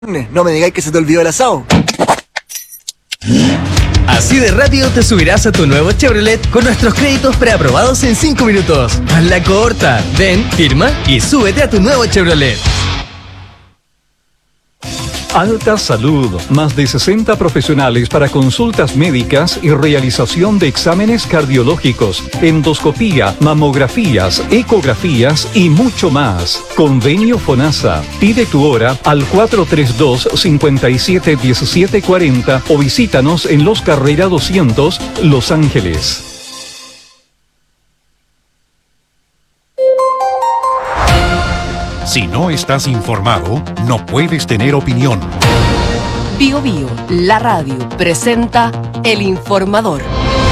No me digáis que se te olvidó el asado. Así de rápido te subirás a tu nuevo Chevrolet con nuestros créditos preaprobados en 5 minutos. Haz la corta, ven, firma y súbete a tu nuevo Chevrolet. Alta Salud, más de 60 profesionales para consultas médicas y realización de exámenes cardiológicos, endoscopía, mamografías, ecografías y mucho más. Convenio FONASA. Pide tu hora al 432-571740 o visítanos en Los Carrera 200, Los Ángeles. Si no estás informado, no puedes tener opinión. Bio Bio, la radio, presenta El Informador.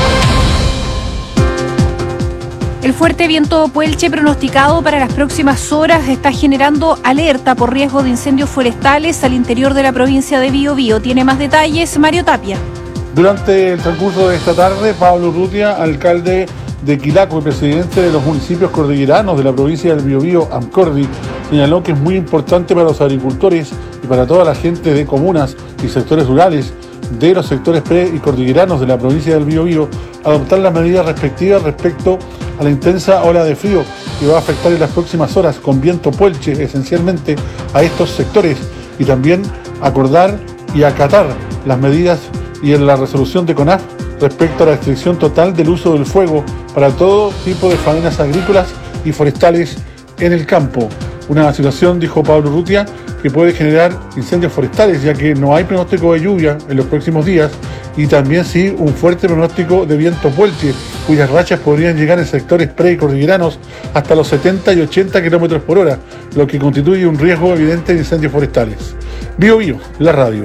El fuerte viento Puelche pronosticado para las próximas horas está generando alerta por riesgo de incendios forestales al interior de la provincia de Bio Bio. Tiene más detalles Mario Tapia. Durante el transcurso de esta tarde, Pablo Urrutia, alcalde de Quilaco y presidente de los municipios cordilleranos de la provincia del Biobío, AMCORDI, señaló que es muy importante para los agricultores y para toda la gente de comunas y sectores rurales de los sectores pre y cordilleranos de la provincia del Biobío adoptar las medidas respectivas respecto a la intensa ola de frío que va a afectar en las próximas horas con viento Puelche esencialmente a estos sectores, y también acordar y acatar las medidas y en la resolución de CONAF respecto a la restricción total del uso del fuego para todo tipo de faenas agrícolas y forestales en el campo. Una situación, dijo Pablo Urrutia, que puede generar incendios forestales, ya que no hay pronóstico de lluvia en los próximos días, y también sí un fuerte pronóstico de viento Puelche, cuyas rachas podrían llegar en sectores pre y cordilleranos hasta los 70 y 80 km por hora, lo que constituye un riesgo evidente de incendios forestales. Bio Bio, la radio.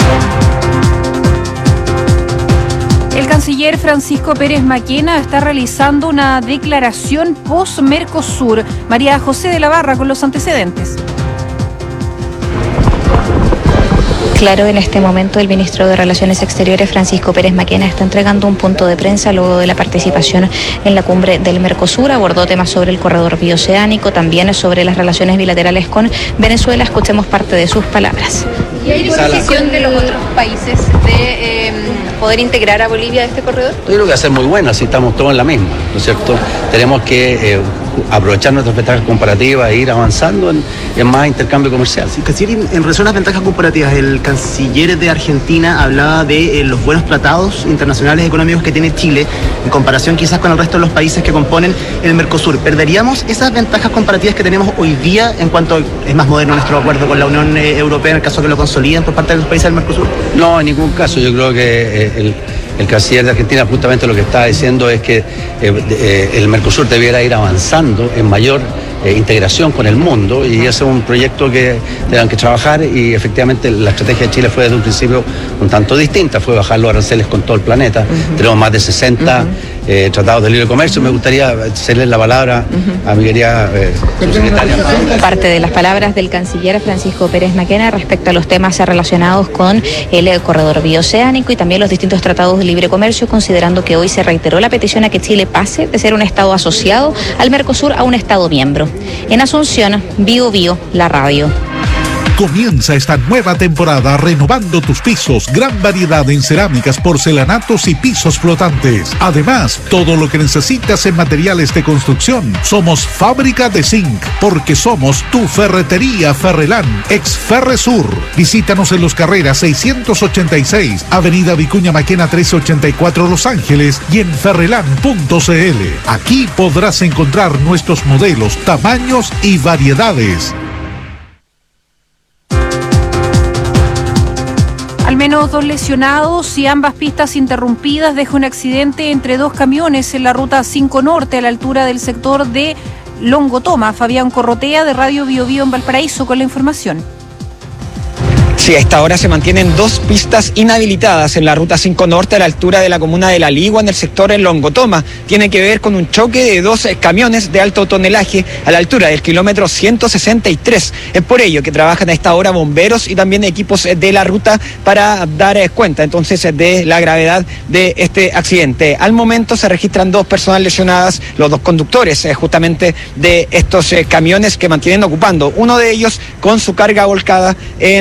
El canciller Francisco Pérez Maquena está realizando una declaración post-Mercosur. María José de la Barra con los antecedentes. Claro, en este momento el ministro de Relaciones Exteriores, Francisco Pérez Maquena, está entregando un punto de prensa luego de la participación en la cumbre del Mercosur. Abordó temas sobre el corredor bioceánico, también sobre las relaciones bilaterales con Venezuela. Escuchemos parte de sus palabras. ¿Y hay disposición de los otros países de poder integrar a Bolivia a este corredor? Yo creo que va a ser muy bueno, así estamos todos en la misma, ¿no es cierto? Tenemos que aprovechar nuestras ventajas comparativas e ir avanzando en más intercambio comercial. Sí, canciller, en relación a las ventajas comparativas, el canciller de Argentina hablaba de los buenos tratados internacionales económicos que tiene Chile en comparación quizás con el resto de los países que componen el Mercosur. ¿Perderíamos esas ventajas comparativas que tenemos hoy día en cuanto es más moderno nuestro acuerdo con la Unión Europea en el caso que lo consoliden por parte de los países del Mercosur? No, en ningún caso. Yo creo que el canciller de Argentina justamente lo que está diciendo es que el Mercosur debiera ir avanzando en mayor integración con el mundo, y ese es un proyecto que tengan que trabajar, y efectivamente la estrategia de Chile fue desde un principio un tanto distinta, fue bajar los aranceles con todo el planeta. Tenemos más de 60 tratados de libre comercio. Me gustaría hacerle la palabra a mi querida subsecretaria. Parte de las palabras del canciller Francisco Pérez Maquena respecto a los temas relacionados con el corredor bioceánico y también los distintos tratados de libre comercio, considerando que hoy se reiteró la petición a que Chile pase de ser un estado asociado al Mercosur a un estado miembro. En Asunción, Bio Bio, la radio. Comienza esta nueva temporada renovando tus pisos. Gran variedad en cerámicas, porcelanatos y pisos flotantes. Además, todo lo que necesitas en materiales de construcción. Somos Fábrica de Zinc, porque somos tu ferretería Ferrelán, ex Ferresur. Visítanos en Los Carreras 686, Avenida Vicuña Maquena 1384, Los Ángeles, y en ferrelán.cl. Aquí podrás encontrar nuestros modelos, tamaños y variedades. Al menos 2 lesionados y ambas pistas interrumpidas deja un accidente entre 2 camiones en la ruta 5 Norte a la altura del sector de Longotoma. Fabián Corrotea de Radio Bio Bio en Valparaíso con la información. Sí, a esta hora se mantienen 2 pistas inhabilitadas en la ruta 5 Norte a la altura de la comuna de La Ligua en el sector de Longotoma. Tiene que ver con un choque de 2 camiones de alto tonelaje a la altura del kilómetro 163. Es por ello que trabajan a esta hora bomberos y también equipos de la ruta para dar cuenta entonces de la gravedad de este accidente. Al momento se registran 2 personas lesionadas, los 2 conductores justamente de estos camiones que mantienen ocupando. Uno de ellos con su carga volcada en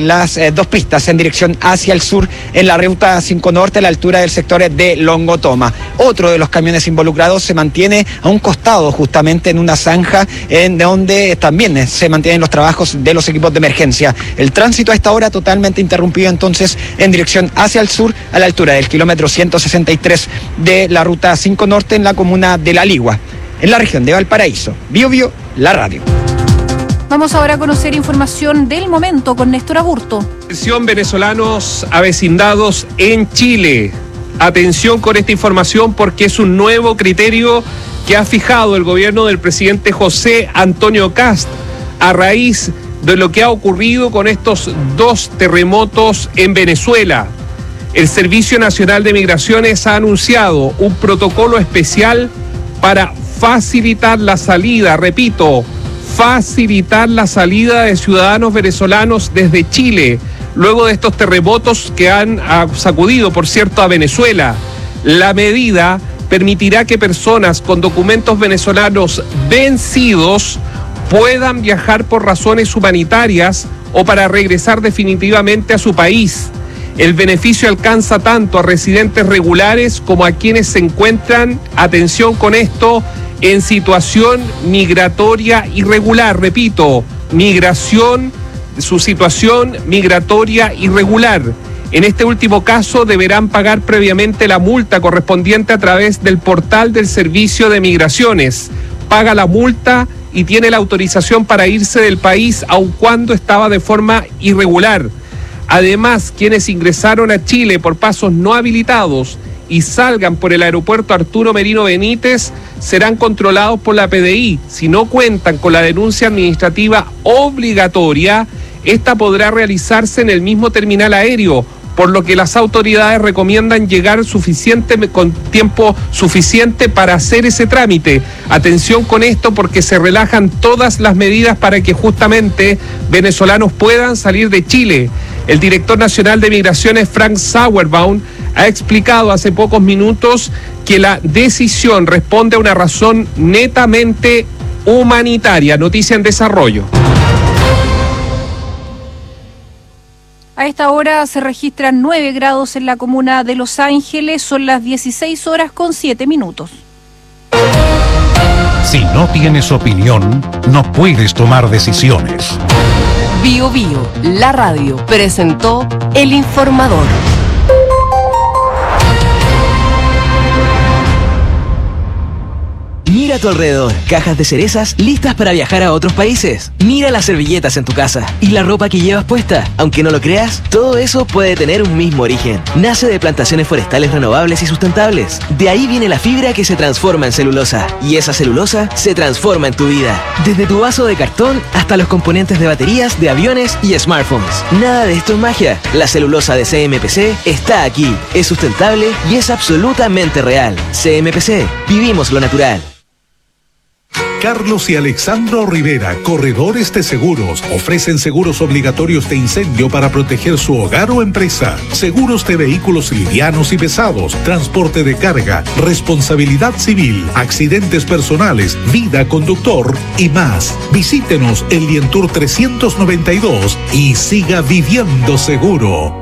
las dos pistas en dirección hacia el sur en la ruta 5 Norte a la altura del sector de Longotoma. Otro de los camiones involucrados se mantiene a un costado, justamente en una zanja en donde también se mantienen los trabajos de los equipos de emergencia. El tránsito a esta hora totalmente interrumpido entonces en dirección hacia el sur a la altura del kilómetro 163 de la ruta 5 Norte en la comuna de La Ligua, en la región de Valparaíso. Bio Bio, la radio. Vamos ahora a conocer información del momento con Néstor Aburto. Atención, venezolanos avecindados en Chile. Atención con esta información porque es un nuevo criterio que ha fijado el gobierno del presidente José Antonio Kast a raíz de lo que ha ocurrido con estos dos terremotos en Venezuela. El Servicio Nacional de Migraciones ha anunciado un protocolo especial para facilitar la salida, repito, facilitar la salida de ciudadanos venezolanos desde Chile, luego de estos terremotos que han sacudido, por cierto, a Venezuela. La medida permitirá que personas con documentos venezolanos vencidos puedan viajar por razones humanitarias o para regresar definitivamente a su país. El beneficio alcanza tanto a residentes regulares como a quienes se encuentran, atención con esto, en situación migratoria irregular. Repito, su situación migratoria irregular. En este último caso deberán pagar previamente la multa correspondiente a través del portal del Servicio de Migraciones. Paga la multa y tiene la autorización para irse del país aun cuando estaba de forma irregular. Además, quienes ingresaron a Chile por pasos no habilitados y salgan por el aeropuerto Arturo Merino Benítez serán controlados por la PDI. Si no cuentan con la denuncia administrativa obligatoria, esta podrá realizarse en el mismo terminal aéreo, por lo que las autoridades recomiendan llegar con tiempo suficiente para hacer ese trámite. Atención con esto porque se relajan todas las medidas para que justamente venezolanos puedan salir de Chile. El director nacional de Migraciones, Frank Sauerbaum, ha explicado hace pocos minutos que la decisión responde a una razón netamente humanitaria. Noticia en desarrollo. A esta hora se registran 9 grados en la comuna de Los Ángeles, son las 16:07. Si no tienes opinión, no puedes tomar decisiones. Bio Bio, la radio, presentó El Informador. Mira a tu alrededor, cajas de cerezas listas para viajar a otros países. Mira las servilletas en tu casa y la ropa que llevas puesta. Aunque no lo creas, todo eso puede tener un mismo origen. Nace de plantaciones forestales renovables y sustentables. De ahí viene la fibra que se transforma en celulosa. Y esa celulosa se transforma en tu vida. Desde tu vaso de cartón hasta los componentes de baterías, de aviones y smartphones. Nada de esto es magia. La celulosa de CMPC está aquí. Es sustentable y es absolutamente real. CMPC, vivimos lo natural. Carlos y Alexandro Rivera, corredores de seguros, ofrecen seguros obligatorios de incendio para proteger su hogar o empresa, seguros de vehículos livianos y pesados, transporte de carga, responsabilidad civil, accidentes personales, vida conductor y más. Visítenos en Lientour 392 y siga viviendo seguro.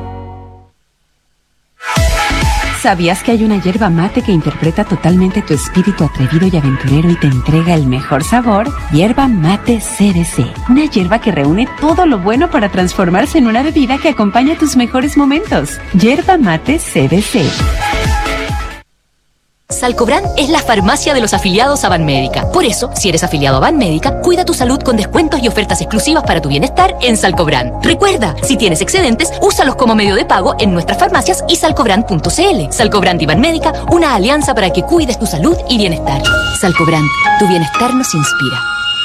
¿Sabías que hay una yerba mate que interpreta totalmente tu espíritu atrevido y aventurero y te entrega el mejor sabor? Yerba Mate CBC. Una yerba que reúne todo lo bueno para transformarse en una bebida que acompaña tus mejores momentos. Yerba Mate CBC. Salcobran es la farmacia de los afiliados a Banmédica. Por eso, si eres afiliado a Banmédica, cuida tu salud con descuentos y ofertas exclusivas para tu bienestar en Salcobran. Recuerda, si tienes excedentes, úsalos como medio de pago en nuestras farmacias y salcobran.cl. Salcobran y Banmédica, una alianza para que cuides tu salud y bienestar. Salcobran, tu bienestar nos inspira.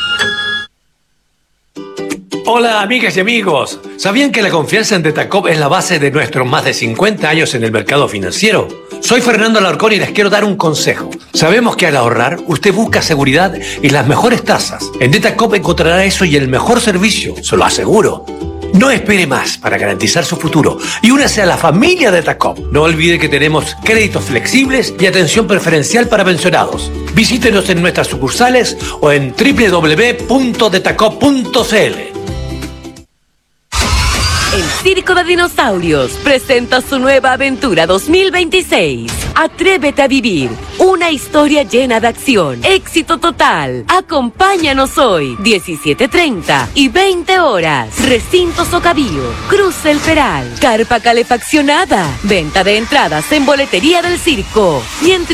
Hola amigas y amigos, ¿sabían que la confianza en Detacop es la base de nuestros más de 50 años en el mercado financiero? Soy Fernando Alarcón y les quiero dar un consejo. Sabemos que al ahorrar, usted busca seguridad y las mejores tasas. En Detacop encontrará eso y el mejor servicio, se lo aseguro. No espere más para garantizar su futuro y únase a la familia Detacop. No olvide que tenemos créditos flexibles y atención preferencial para pensionados. Visítenos en nuestras sucursales o en www.detacop.cl. El Circo de Dinosaurios presenta su nueva aventura 2026. Atrévete a vivir una historia llena de acción, éxito total. Acompáñanos hoy, 17:30 y 20 horas. Recinto Socavio, Cruz El Peral, carpa calefaccionada. Venta de entradas en Boletería del Circo y en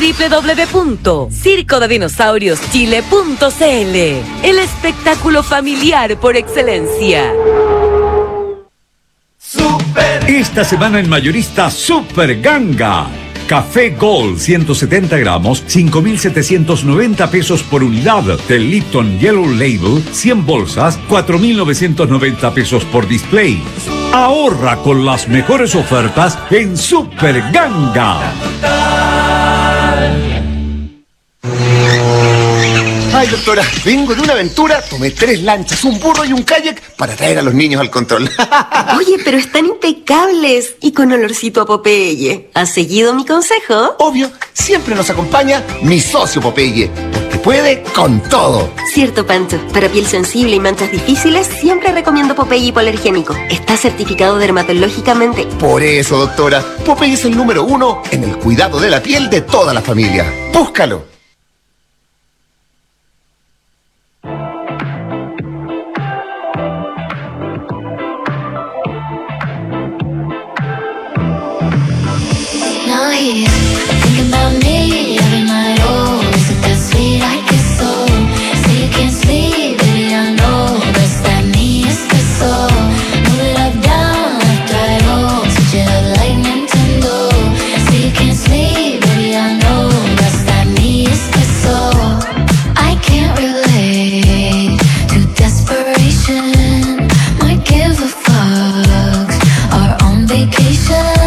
www.circodedinosaurioschile.cl. El espectáculo familiar por excelencia. Esta semana en Mayorista Super Ganga. Café Gold 170 gramos, 5.790 pesos por unidad. Del Lipton Yellow Label, 100 bolsas, 4.990 pesos por display. Ahorra con las mejores ofertas en Super Ganga. Ay, doctora, vengo de una aventura, tomé 3 lanchas, un burro y un kayak para traer a los niños al control. Oye, pero están impecables y con olorcito a Popeye. ¿Has seguido mi consejo? Obvio, siempre nos acompaña mi socio Popeye, porque puede con todo. Cierto, Pancho. Para piel sensible y manchas difíciles, siempre recomiendo Popeye hipoalergénico. Está certificado dermatológicamente. Por eso, doctora, Popeye es el número 1 en el cuidado de la piel de toda la familia. Búscalo. Thinking about me every night. Oh, is it that sweet? I guess so. Say you can't sleep, baby, I know. That's that me espresso. Move it up, down, left, right, oh. Switch it up like Nintendo. Say you can't sleep, baby, I know. That's that me espresso. I can't relate to desperation. Might give a fuck. Are on vacation.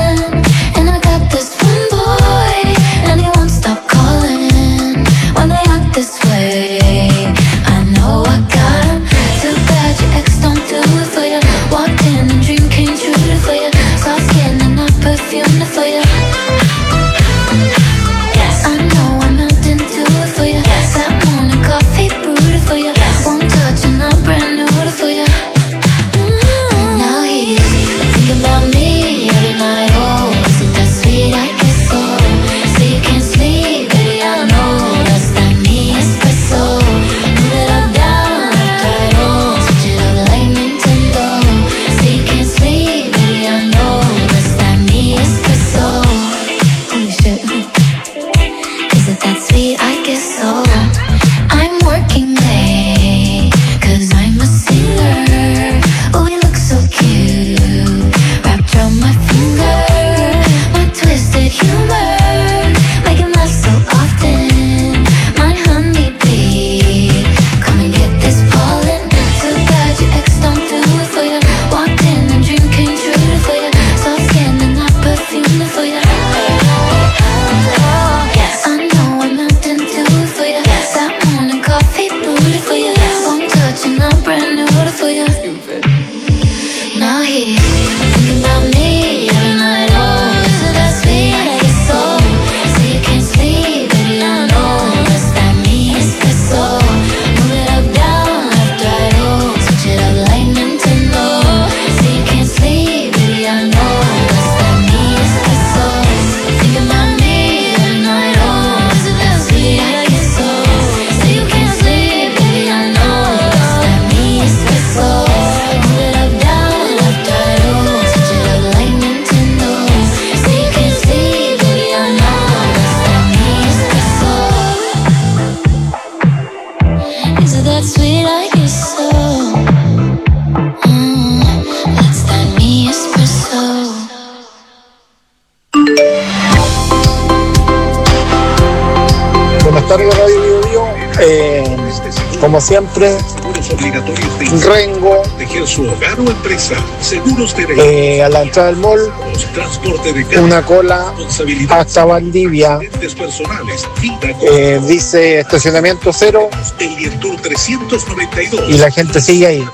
Como siempre, Rengo, a la entrada del mall, una cola hasta Valdivia, dice estacionamiento cero, y la gente sigue ahí,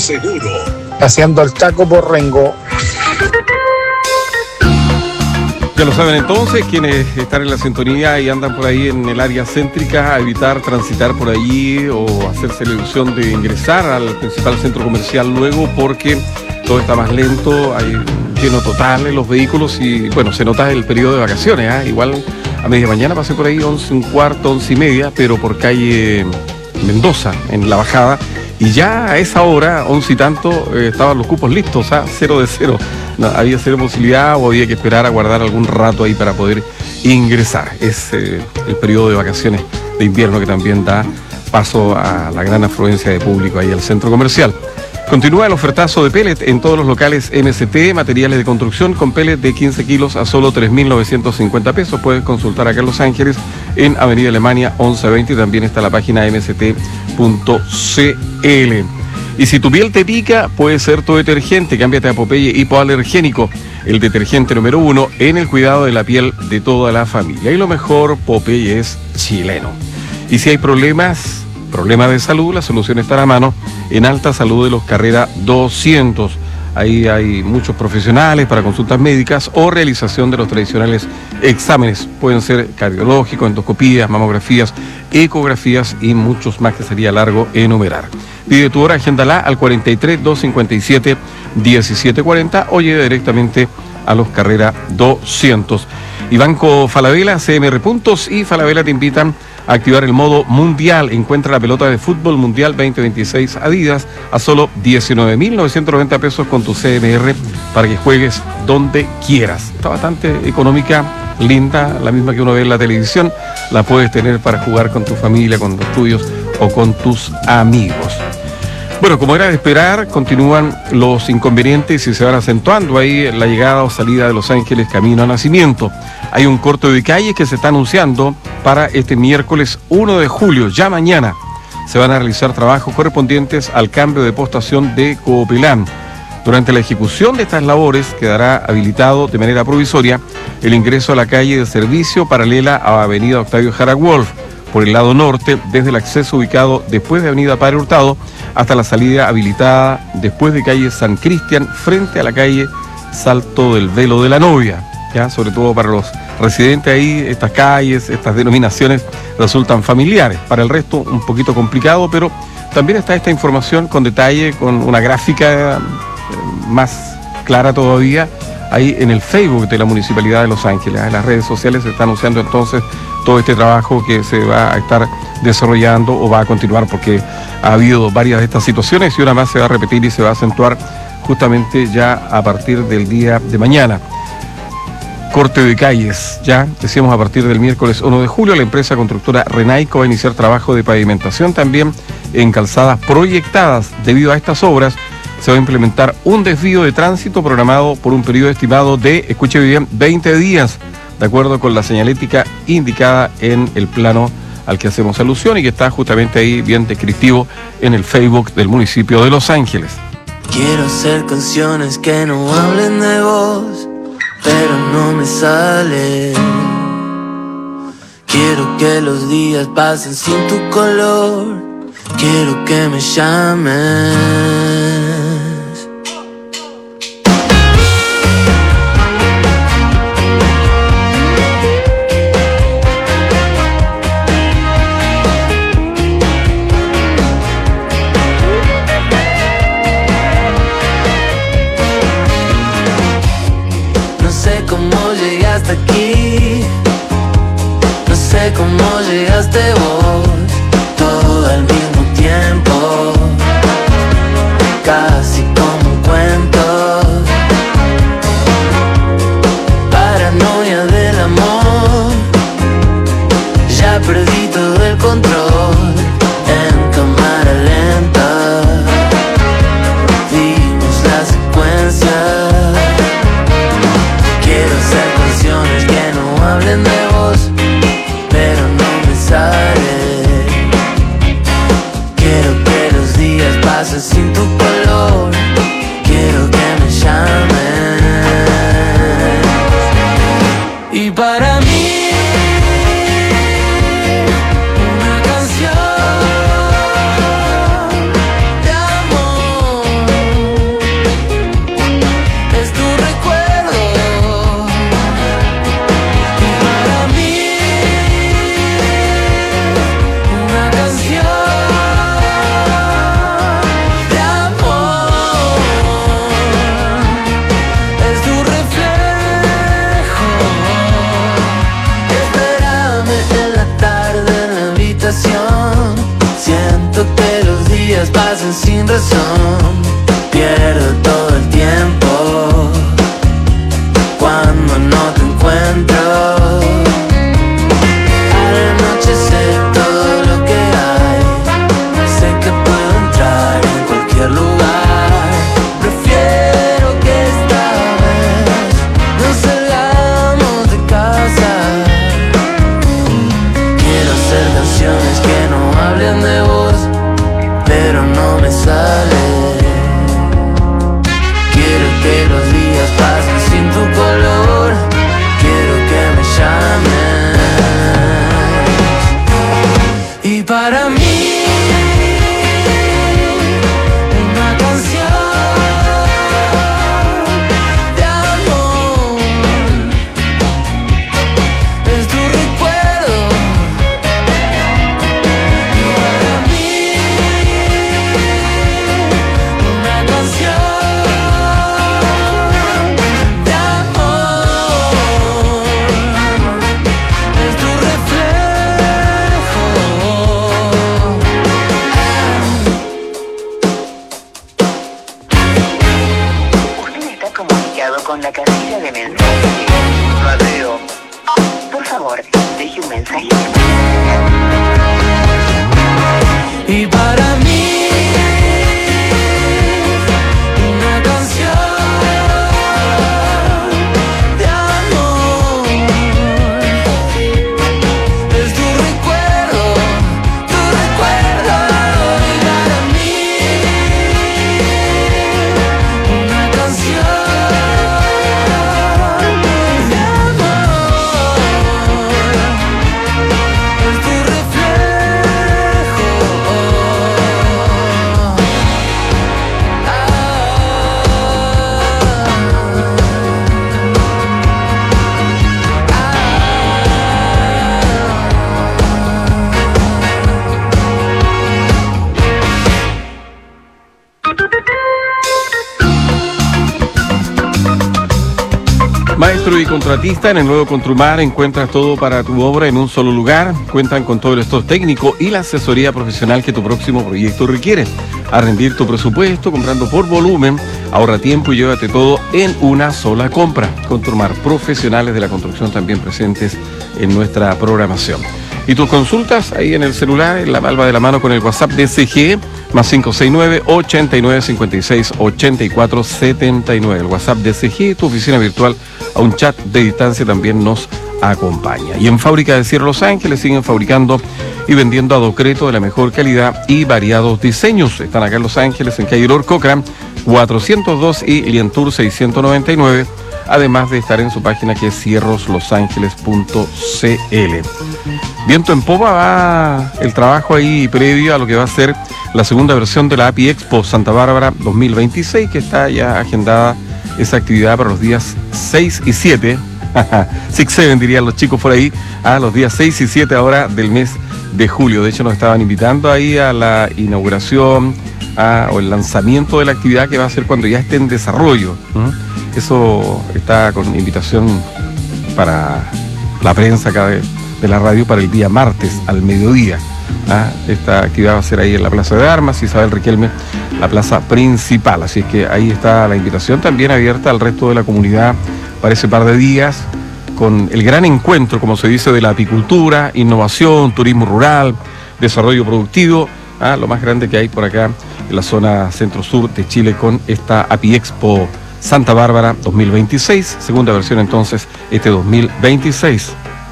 haciendo el taco por Rengo. Ya lo saben entonces, quienes están en la sintonía y andan por ahí en el área céntrica, a evitar transitar por allí o hacerse la ilusión de ingresar al principal centro comercial luego, porque todo está más lento, hay lleno total en los vehículos y bueno, se nota el periodo de vacaciones, ¿eh? Igual a media mañana pasé por ahí 11:15, 11:30, pero por calle Mendoza, en la bajada, y ya a esa hora, 11 y tanto, estaban los cupos listos, 0 de 0. No, había cero posibilidad o había que esperar a guardar algún rato ahí para poder ingresar. Es el periodo de vacaciones de invierno que también da paso a la gran afluencia de público ahí al centro comercial. Continúa el ofertazo de pellet en todos los locales MST, materiales de construcción con pellet de 15 kilos a solo 3.950 pesos. Puedes consultar acá en Los Ángeles en Avenida Alemania 1120 y también está la página mst.cl. Y si tu piel te pica, puede ser tu detergente. Cámbiate a Popeye Hipoalergénico, el detergente número 1 en el cuidado de la piel de toda la familia. Y lo mejor, Popeye es chileno. Y si hay problemas de salud, la solución está a la mano en Alta Salud de los Carrera 200. Ahí hay muchos profesionales para consultas médicas o realización de los tradicionales exámenes. Pueden ser cardiológicos, endoscopías, mamografías, ecografías y muchos más que sería largo enumerar. Pide tu hora, agéndala al 43-257-1740 o llega directamente a los Carrera 200. Y Banco Falabella, CMR Puntos y Falabella te invitan a activar el modo mundial. Encuentra la pelota de fútbol mundial 2026 Adidas a solo 19.990 pesos con tu CMR para que juegues donde quieras. Está bastante económica, linda, la misma que uno ve en la televisión. La puedes tener para jugar con tu familia, con los tuyos o con tus amigos. Bueno, como era de esperar, continúan los inconvenientes y se van acentuando ahí la llegada o salida de Los Ángeles camino a Nacimiento. Hay un corte de calle que se está anunciando para este miércoles 1 de julio, ya mañana. Se van a realizar trabajos correspondientes al cambio de postación de Coopelán. Durante la ejecución de estas labores quedará habilitado de manera provisoria el ingreso a la calle de servicio paralela a Avenida Octavio Jara Wolf, por el lado norte, desde el acceso ubicado después de Avenida Padre Hurtado hasta la salida habilitada después de calle San Cristian, frente a la calle Salto del Velo de la Novia. ¿Ya? Sobre todo para los residentes ahí, estas calles, estas denominaciones resultan familiares. Para el resto, un poquito complicado, pero también está esta información con detalle, con una gráfica más clara todavía, ahí en el Facebook de la Municipalidad de Los Ángeles. En las redes sociales se está anunciando entonces todo este trabajo que se va a estar desarrollando o va a continuar, porque ha habido varias de estas situaciones y una más se va a repetir y se va a acentuar justamente ya a partir del día de mañana. Corte de calles, ya decíamos a partir del miércoles 1 de julio, la empresa constructora Renaico va a iniciar trabajo de pavimentación también en calzadas proyectadas. Debido a estas obras, se va a implementar un desvío de tránsito programado por un periodo estimado de, escuche bien, 20 días, de acuerdo con la señalética indicada en el plano al que hacemos alusión y que está justamente ahí bien descriptivo en el Facebook del municipio de Los Ángeles. Quiero hacer canciones que no hablen de vos, pero no me sale. Quiero que los días pasen sin tu color, quiero que me llames. Aquí, no sé cómo llegaste vos, todo al mismo tiempo, casi como un cuento, paranoia del amor, ya perdí todo el control, en cámara lenta, vimos la secuencia. Quiero hacer canciones que no hablen de vos, pero no me sale. pasan sin razón. Pierdo todo el tiempo cuando no te encuentro. Al anochecer todo lo que hay, sé que puedo entrar en cualquier lugar. Prefiero que esta vez no salgamos de casa. Quiero hacer canciones que no hablen de vos, pero no me sale. Quiero que los días pasen sin tu color. Quiero que me llames. Y para mí una canción de amor es tu recuerdo. Y para mí una canción de amor es tu reflejo. Usted está comunicado con la casilla de mensajes. Radio. Por favor, deje un mensaje. Y para mí una canción de amor es tu recuerdo, tu recuerdo. Y para mí una canción de amor es tu reflejo. Maestro y contratista, en el nuevo Contrumar encuentras todo para tu obra en un solo lugar. Cuentan con todo el stock técnico y la asesoría profesional que tu próximo proyecto requiere. A rendir tu presupuesto comprando por volumen, ahorra tiempo y llévate todo en una sola compra. Contrumar, profesionales de la construcción también presentes en nuestra programación. Y tus consultas ahí en el celular, en la palma de la mano con el WhatsApp de SG, más 569-8956-8479. El WhatsApp de SG, tu oficina virtual, a un chat de distancia también nos acompaña. Y en Fábrica de Cierre Los Ángeles siguen fabricando y vendiendo adocreto de la mejor calidad y variados diseños. Están acá en Los Ángeles, en calle Lord Cochran, 402 y Lientour 699. Además de estar en su página que es cierroslosangeles.cl. Viento en popa va el trabajo ahí previo a lo que va a ser la segunda versión de la API Expo Santa Bárbara 2026, que está ya agendada esa actividad para los días 6 y 7, 6-7 dirían los chicos por ahí, a los días 6 y 7 ahora del mes de julio. De hecho nos estaban invitando ahí a la inauguración o el lanzamiento de la actividad que va a ser cuando ya esté en desarrollo. Eso está con invitación para la prensa acá de la radio para el día martes al mediodía. Esta actividad va a ser ahí en la Plaza de Armas, Isabel Riquelme, la plaza principal. Así es que ahí está la invitación también abierta al resto de la comunidad para ese par de días, con el gran encuentro, como se dice, de la apicultura, innovación, turismo rural, desarrollo productivo, lo más grande que hay por acá en la zona centro-sur de Chile con esta API Expo Santa Bárbara 2026, segunda versión entonces este 2026.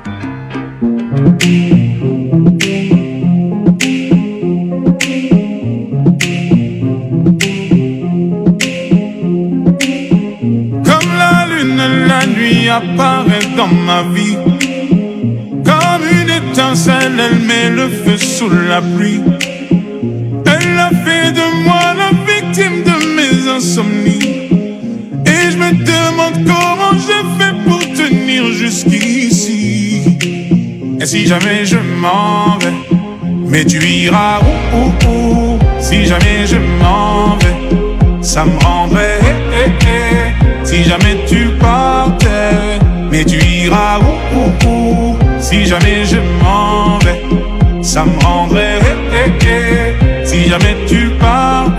Comme la lune, la nuit apparaît dans ma vie. Comme une étincelle, elle met le feu sous la pluie. Elle a fait de moi la victime de mes insomnies. Et je me demande comment j'ai fait pour tenir jusqu'ici. Et si jamais je m'en vais, mais tu iras où. Si jamais je m'en vais, ça me rendrait Si jamais tu partais, mais tu iras où. Si jamais je m'en vais, ça me rendrait Si jamais tu partais.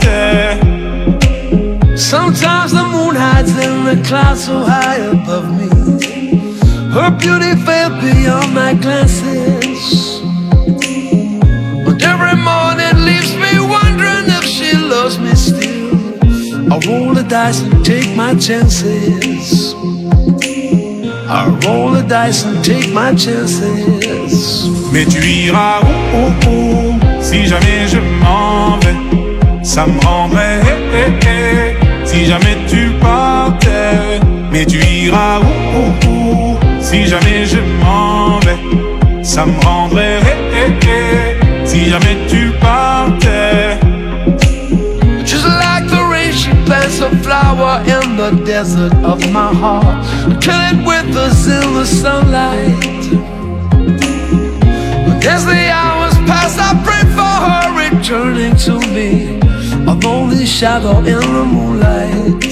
Sometimes the moon hides in the clouds so high above me. Her beauty fell beyond my glances. But every morning leaves me wondering if she loves me still. I roll the dice and take my chances. I roll the dice and take my chances. Mais tu iras où si jamais je m'en vais? Ça me rendrait si jamais tu partais. Mais tu iras où si jamais je m'en vais? Ça me rendrait si jamais tu partais. Just like the rain, she plants a flower in the desert of my heart, till it withers in the sunlight. But as the hours pass, I pray for her returning to me, a lonely shadow in the moonlight,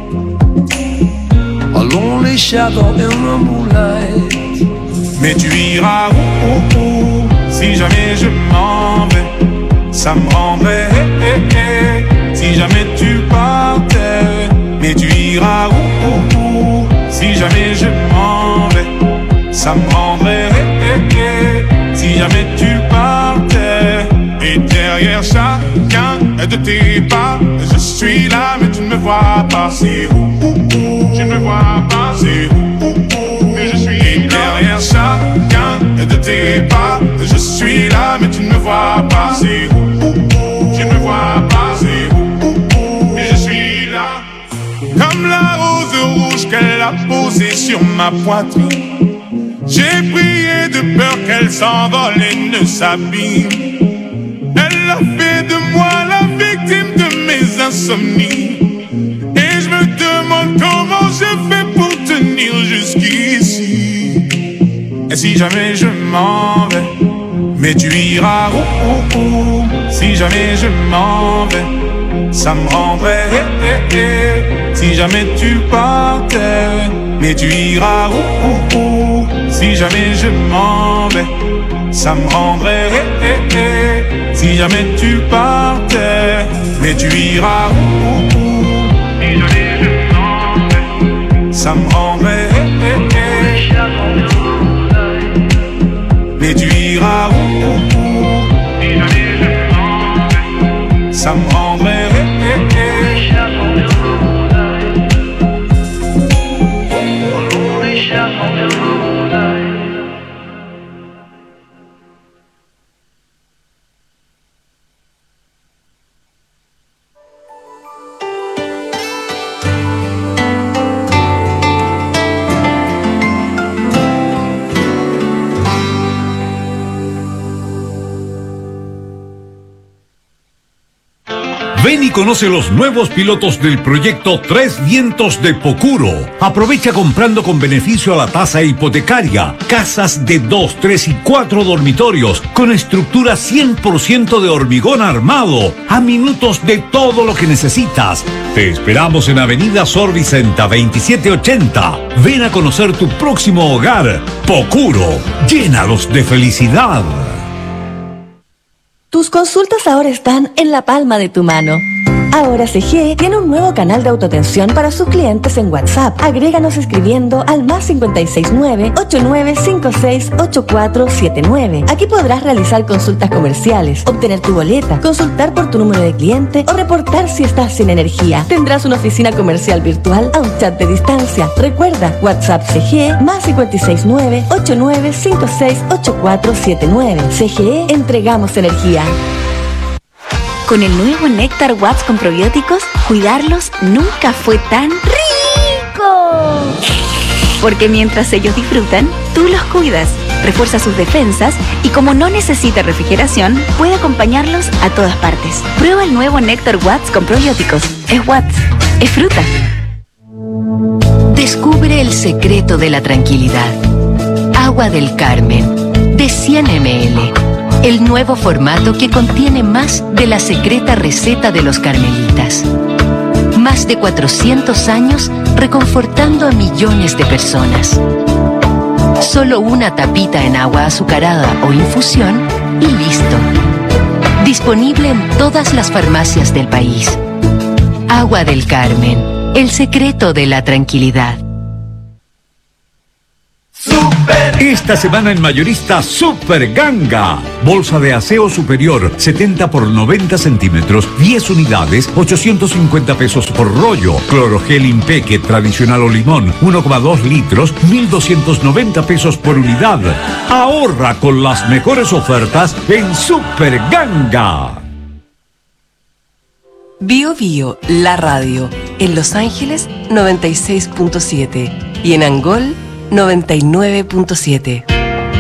a lonely shadow in the moonlight. Mais tu iras où si jamais je m'en vais? Ça me rendrait si jamais tu partais. Mais tu iras où si jamais je m'en vais? Ça me rendrait si jamais tu partais. Et derrière chacun de tes pas, je suis là mais tu ne me vois pas. C'est tu ne me vois pas. C'est mais je suis et derrière chacun de tes pas, je suis là mais tu ne me vois pas. C'est tu ne me vois pas. C'est mais je suis là. Comme la rose rouge qu'elle a posée sur ma poitrine, j'ai prié de peur qu'elle s'envole et ne s'abîme. Elle a fait de moi la victime de mes insomnies. Et je me demande comment j'ai fait pour tenir jusqu'ici. Et si jamais je m'en vais? Mais tu iras où si jamais je m'en vais? Ça me rendrait si jamais tu partais. Mais tu iras où si jamais je m'en vais? Ça me rendrait si jamais tu partais. Mais tu iras où si jamais je m'en vais? Ça me rendrait mais tu iras où si jamais je m'en vais? Ça me rendrait Ven y conoce los nuevos pilotos del proyecto Tres Vientos de Pocuro. Aprovecha comprando con beneficio a la tasa hipotecaria. Casas de 2, 3 y 4 dormitorios con estructura 100% de hormigón armado. A minutos de todo lo que necesitas. Te esperamos en Avenida Sor Vicenta 2780. Ven a conocer tu próximo hogar. Pocuro. Llénalos de felicidad. Tus consultas ahora están en la palma de tu mano. Ahora CGE tiene un nuevo canal de autoatención para sus clientes en WhatsApp. Agréganos escribiendo al +569 8956 8479. Aquí podrás realizar consultas comerciales, obtener tu boleta, consultar por tu número de cliente o reportar si estás sin energía. Tendrás una oficina comercial virtual a un chat de distancia. Recuerda, WhatsApp CGE +569 8956 8479. CGE, entregamos energía. Con el nuevo Néctar Watts con probióticos, cuidarlos nunca fue tan rico. Porque mientras ellos disfrutan, tú los cuidas, refuerza sus defensas y como no necesita refrigeración, puede acompañarlos a todas partes. Prueba el nuevo Néctar Watts con probióticos. Es Watts, es fruta. Descubre el secreto de la tranquilidad. Agua del Carmen, de 100 ml. El nuevo formato que contiene más de la secreta receta de los carmelitas. Más de 400 años reconfortando a millones de personas. Solo una tapita en agua azucarada o infusión y listo. Disponible en todas las farmacias del país. Agua del Carmen, el secreto de la tranquilidad. Esta semana en Mayorista Super Ganga. Bolsa de aseo superior 70 por 90 centímetros, 10 unidades, 850 pesos por rollo. Clorogel Impeque tradicional o limón, 1,2 litros, 1,290 pesos por unidad. Ahorra con las mejores ofertas en Super Ganga. Bio Bio, la radio. En Los Ángeles, 96.7. Y en Angol, 99.7.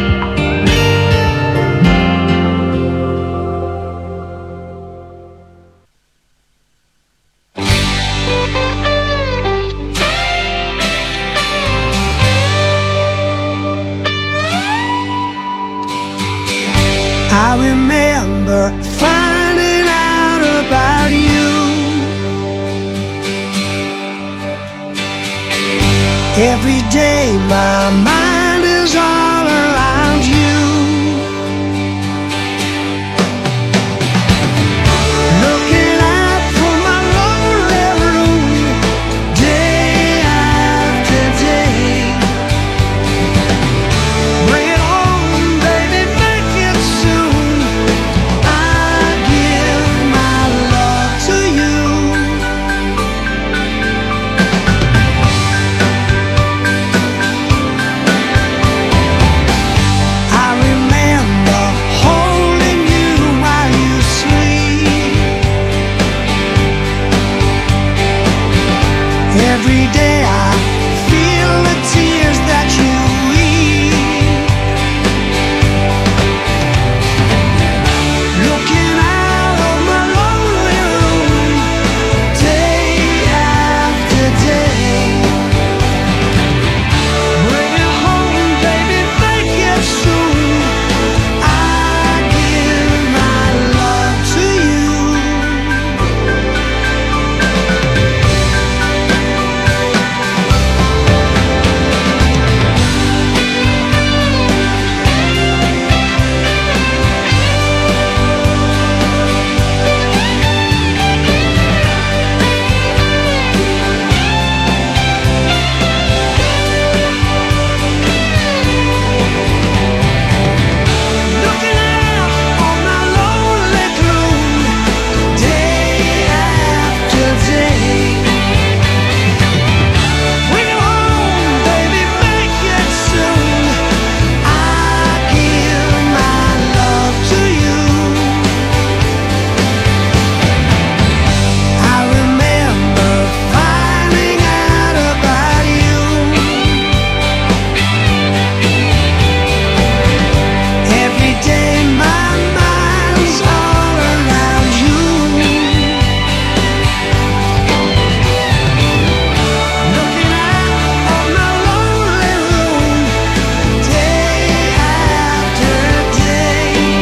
I remember finding out about you. Every day my mind is all around you. Looking out from my lonely room, day after day. Bring it home, baby, make it soon. I give my love to you. I remember holding you while you sleep. Every day I feel the tears that you weep. Looking out of my lonely room, day after day. Bring it home, baby, make it soon. I give my love to you. Looking out on my lonely gloom, day after day. Bring it home, baby, make it soon. I give my love to you. I remember finding out about you. Every day my mind's all around you. Looking out on my lonely room, day after day.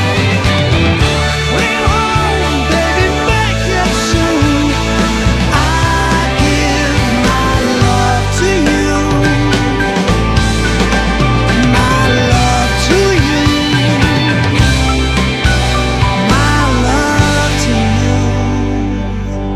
Bring it home, baby, make it soon. I give my love to you. My love to you. My love to you.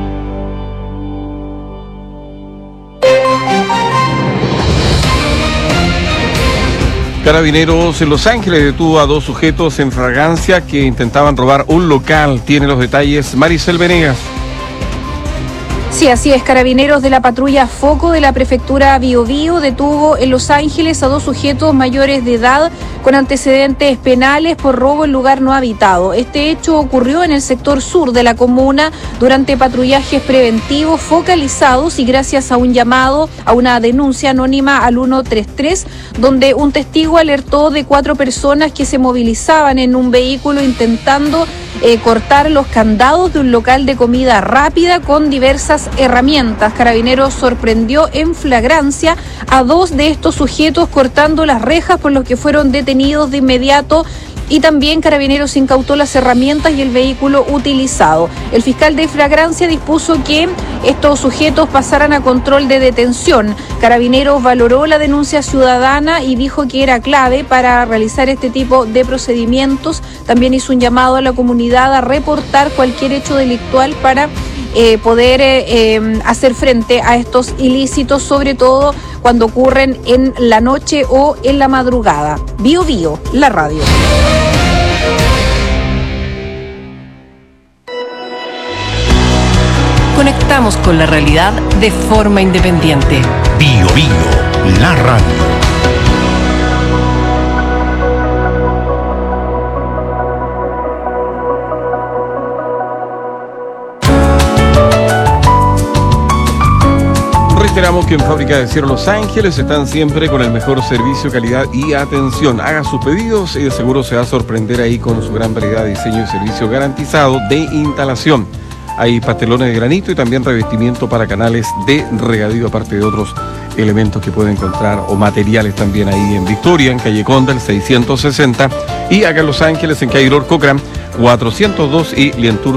Carabineros en Los Ángeles detuvo a 2 sujetos en fragancia que intentaban robar un local. Tiene los detalles Maricel Venegas. Sí, así es. Carabineros de la patrulla Foco de la prefectura Bio Bio detuvo en Los Ángeles a 2 sujetos mayores de edad con antecedentes penales por robo en lugar no habitado. Este hecho ocurrió en el sector sur de la comuna durante patrullajes preventivos focalizados y gracias a un llamado a una denuncia anónima al 133, donde un testigo alertó de 4 personas que se movilizaban en un vehículo intentando cortar los candados de un local de comida rápida con diversas herramientas. Carabineros sorprendió en flagrancia a 2 de estos sujetos cortando las rejas, por lo que fueron detenidos de inmediato. Y también Carabineros incautó las herramientas y el vehículo utilizado. El fiscal de flagrancia dispuso que estos sujetos pasaran a control de detención. Carabineros valoró la denuncia ciudadana y dijo que era clave para realizar este tipo de procedimientos. También hizo un llamado a la comunidad a reportar cualquier hecho delictual para poder hacer frente a estos ilícitos, sobre todo cuando ocurren en la noche o en la madrugada. Bio Bio, la radio. Conectamos con la realidad de forma independiente. Bio Bio, la radio. Reiteramos que en Fábrica de Cierre Los Ángeles están siempre con el mejor servicio, calidad y atención. Haga sus pedidos y de seguro se va a sorprender ahí con su gran variedad de diseño y servicio garantizado de instalación. Hay pastelones de granito y también revestimiento para canales de regadío, aparte de otros elementos que puede encontrar o materiales también ahí en Victoria, en calle Condel 660, y acá en Los Ángeles en calle Lord Cochran 402 y Lientour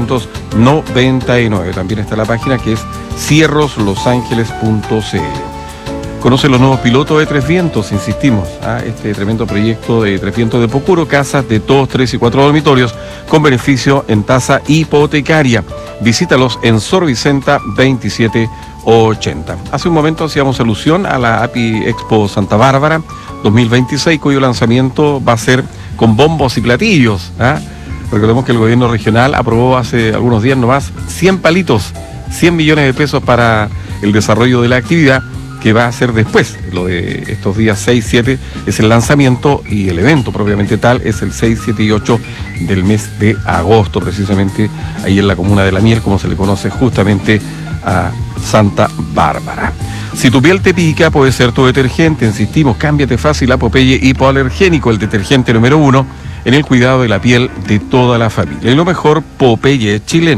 699. También está la página que es cierroslosangeles.cl. Conoce los nuevos pilotos de Tres Vientos, insistimos, este tremendo proyecto de Tres Vientos de Pocuro, casas de 2, 3 y 4 dormitorios con beneficio en tasa hipotecaria. Visítalos en Sor Vicenta 2780. Hace un momento hacíamos alusión a la API Expo Santa Bárbara 2026, cuyo lanzamiento va a ser con bombos y platillos. Recordemos que el gobierno regional aprobó hace algunos días nomás 100 palitos, 100 millones de pesos para el desarrollo de la actividad, que va a ser después. Lo de estos días 6, 7 es el lanzamiento y el evento propiamente tal es el 6, 7 y 8 del mes de agosto, precisamente ahí en la comuna de La Miel, como se le conoce justamente a Santa Bárbara. Si tu piel te pica, puede ser tu detergente. Insistimos, cámbiate fácil a Popeye Hipoalergénico, el detergente número 1 en el cuidado de la piel de toda la familia. Y lo mejor, Popeye chileno.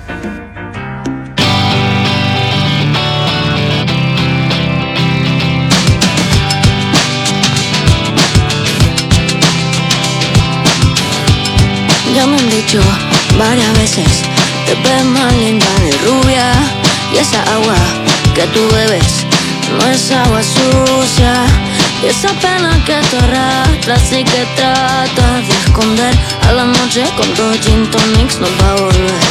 Ya me han dicho varias veces, te ves más linda de rubia. Y esa agua que tú bebes no es agua sucia. Y esa pena que te arrastras y que tratas de esconder, a la noche con 2 gin tonics no va a volver.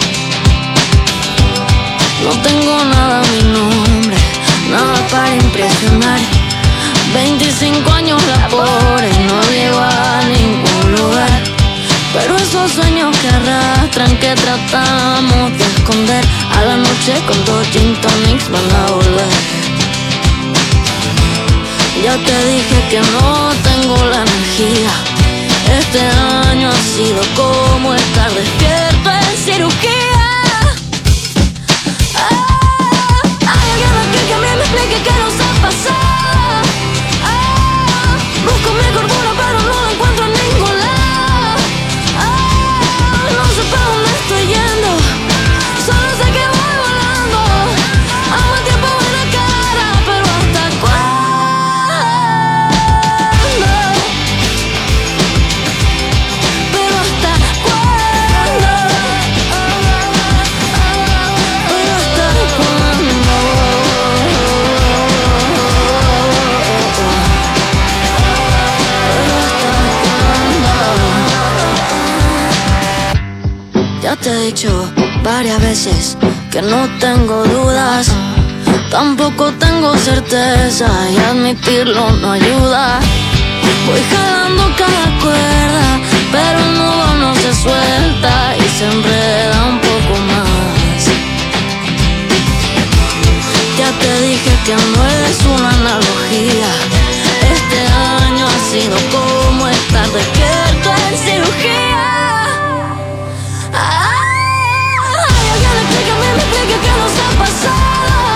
No tengo nada a mi nombre, nada para impresionar. 25 años la pobre no llego a ningún lugar. Pero esos sueños que arrastran, que tratamos de esconder, a la noche con 2 gin tonics van a volver. Ya te dije que no tengo la energía. Este año ha sido como estar despierto en cirugía. Hay alguien aquí que a mí me explique qué nos ha pasado. Busco mi cordura pero no la encuentro en ningún lado. No sé para dónde estoy yendo, solo sé que voy volando. Amo el tiempo en la cara, pero ¿hasta cuándo? Pero ¿hasta cuándo? Pero ¿hasta cuándo? Ya te he dicho varias veces que no tengo dudas, tampoco tengo certeza y admitirlo no ayuda. Voy jalando cada cuerda, pero el nudo no se suelta y se enreda un poco más. Ya te dije que no es una analogía. Este año ha sido como estar despierto en cirugía. Hay alguien que me explique qué nos ha pasado.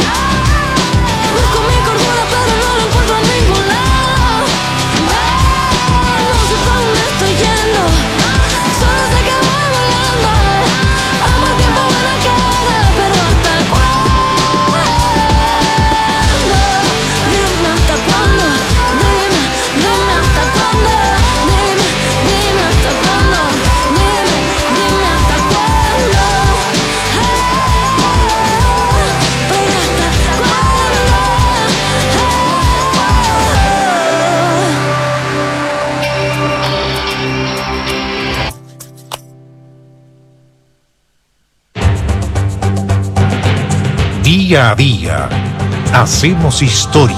Busco mi cordura pero no la encuentro en ningún lado. No sé para dónde estoy yendo, solo sé que voy volando. Amo el tiempo en la cara, pero ¿hasta cuándo? Dime hasta cuándo. Dime hasta cuándo. Dime hasta cuándo. Día a día, hacemos historia.